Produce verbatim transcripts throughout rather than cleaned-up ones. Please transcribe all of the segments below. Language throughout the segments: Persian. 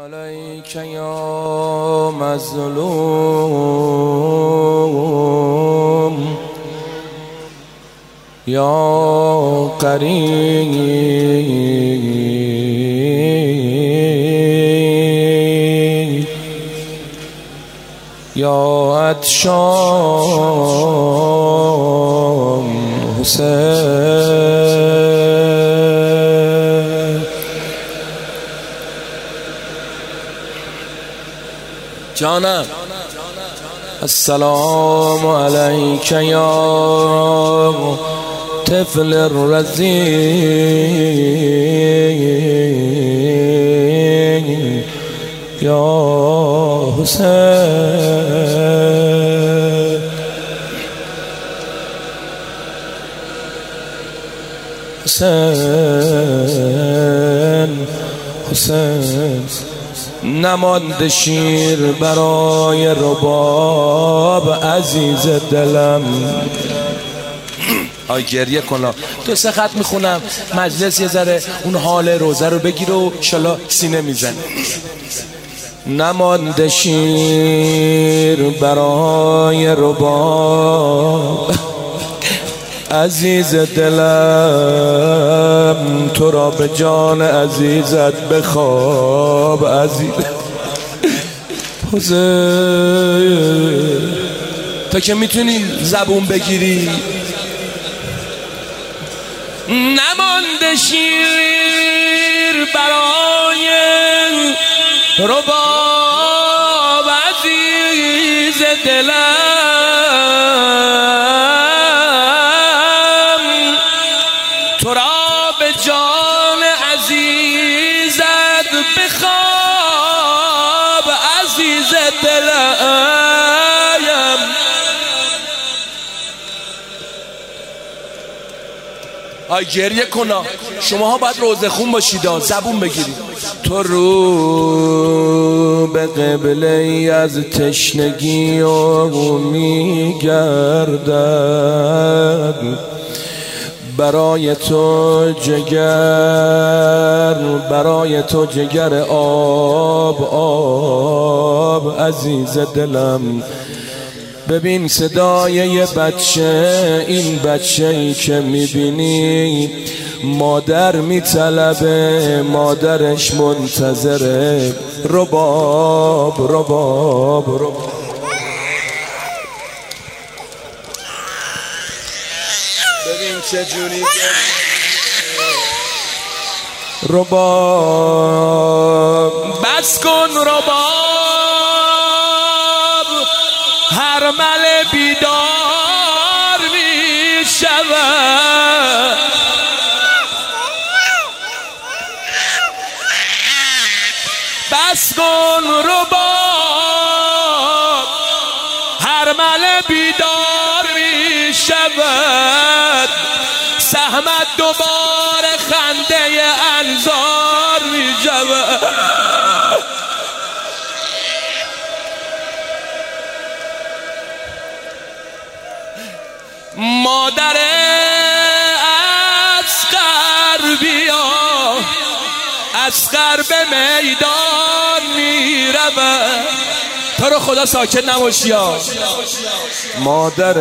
علیک یا مظلوم یا قریب یا عطشان حسین. جانم السلام علیک یا طفل الرضیع یا حسین. حسین حسین نمانده شیر برای رباب عزیز دلم. آی گریه کنا تو سه خط میخونم مجلس یه ذره اون حال روزه رو بگیر و انشالله سینه میزنه. نمانده شیر برای رباب عزیز دلم، تو را به جان عزیزت بخواب عزیز حسین. تا که میتونی زبون بگیری. نمانده شیر برای رباب عزیز دلم، تو را به جان عزیزت بخواب عزیز دلم. آی گریه کنا شما ها باید روزه خون باشید، زبون بگیرید. تو رو به قبله از تشنگی و میگردد، برای تو جگر برای تو جگر آب آب عزیز دلم. ببین صدای یه بچه، این بچه ای که میبینی مادر میطلبه، مادرش منتظره. رباب رباب رباب ببین چجوری رباب. بس کن رباب، هر مل بیدار می شود. بس کن رباب، هر مل بیدار می شود. سهمت دوباره خنده انظار می شود. مادر اصغر بیا، اصغر به میدان می رود. تو رو خدا ساکت نباشی ها. مادر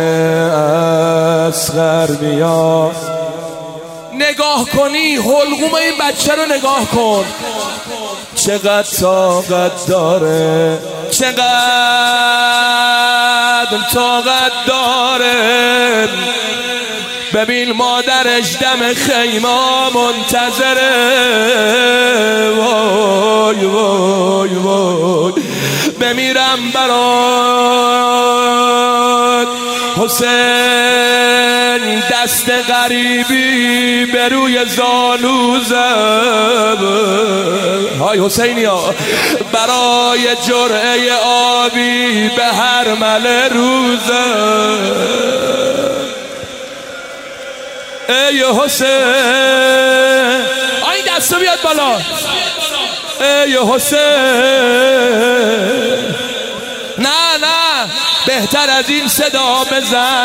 اصغر بیا، نگاه کنی حلقوم این بچه رو نگاه کن، چقدر طاقت داره، چقدر طاقت داره. ببین مادرش دم خیمه منتظره. وای وای وای بمیرم برات حسین، دست غریبی به روی زانو زد. های حسینی ها، برای جرعه آبی به هر مل روزه. ای حسین، آی دستو بیاد بالا. ای حسین، نه نه به بهتر از این صدا بزن.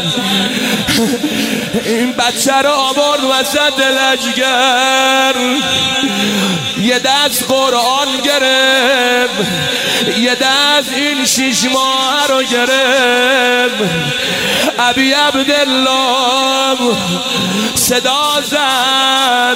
این بچه رو آورد وسط لشگر، یه دست قرآن گرفت، یه دست این شیش ماه رو گرفت. ابی عبدالله صدا زد،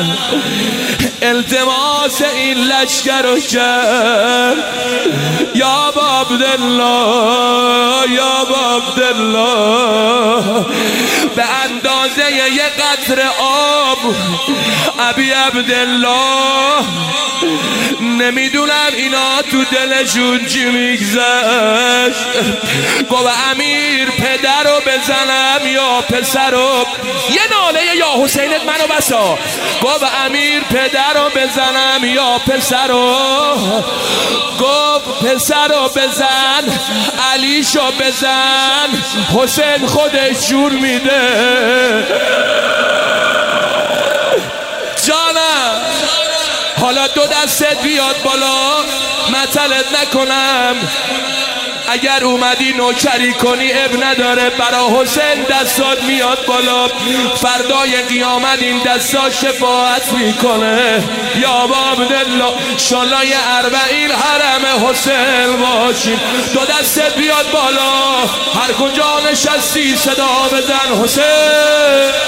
التماس این لشکر رو کرد. یا ابا عبدالله، یا ابا عبدالله، به اندازه یه قطره آب ابی عبدالله، نمیدونم اینا تو دلشون چی میگذشت. گفت امیر پدر رو بزنم یا پسر رو؟ یه ناله یا حسینت منو بسا. گفت امیر پدر رو بزنم یا پسر رو؟ گفت پسر رو بزن، علیشو بزن، حسین خودش جور میده. جانم حالا دو دستت بیاد بالا، مطلت نکنم. اگر اومدی نوکری کنی اب نداره، برا حسین دستات میاد بالا. فردای قیامت این دستا شفاعت میکنه. یا ابا عبدالله شالای اربعین حرم حسین باشیم. دو دستت بیاد بالا، هر کجا نشستی صدا بزن حسین.